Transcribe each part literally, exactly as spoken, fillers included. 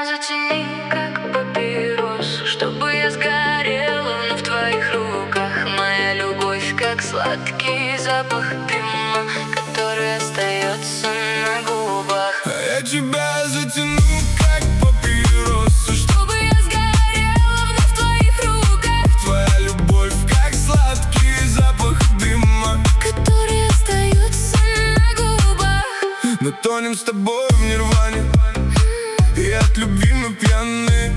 затяни, как папирос, чтобы я сгорела, но в твоих руках моя любовь, как сладкий запах дыма, который остается на губах. А я тебя затяну, как папирос, чтобы я сгорела вновь в твоих руках. твоя любовь, как сладкий запах дыма, который остается на губах. мы тонем с тобой в нирване, и от любви мы пьяны.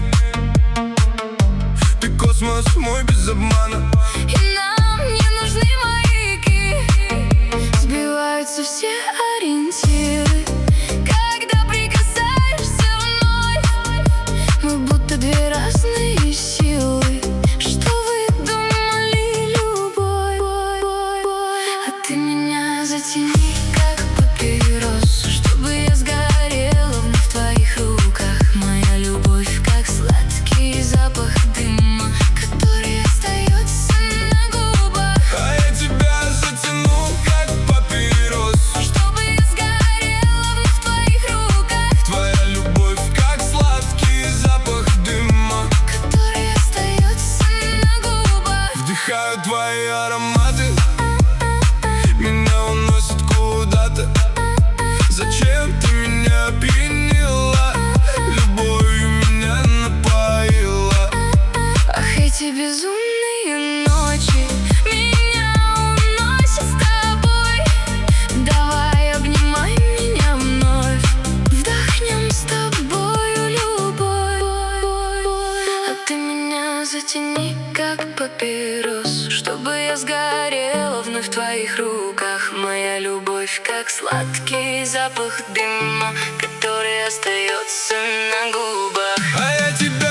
Ты космос мой без обмана, И нам не нужны маяки. Сбиваются все ориентиры, когда прикасаешься вновь. Мы будто две разные силы, что выдумали любовь. А ты меня затяни, как папирос, чтобы я сгорела вновь в твоих руках. Моя любовь, как сладкий запах дыма, который остается на губах. а я тебя затяну, как папирос, чтобы я сгорела вновь в твоих руках. твоя любовь, как сладкий запах дыма, который остается на губах. вдыхаю твои ароматы, меня уносит куда-то. Зачем ты меня опьянила, любовью меня напоила? Ах, эти безумные ночи меня уносят с тобой. Давай обнимай меня вновь, вдохнем с тобою любовь. А ты меня затяни, как папирос, чтобы я сгорела вновь в твоих руках. Моя любовь, как сладкий запах дыма, который остается на губах. А я тебя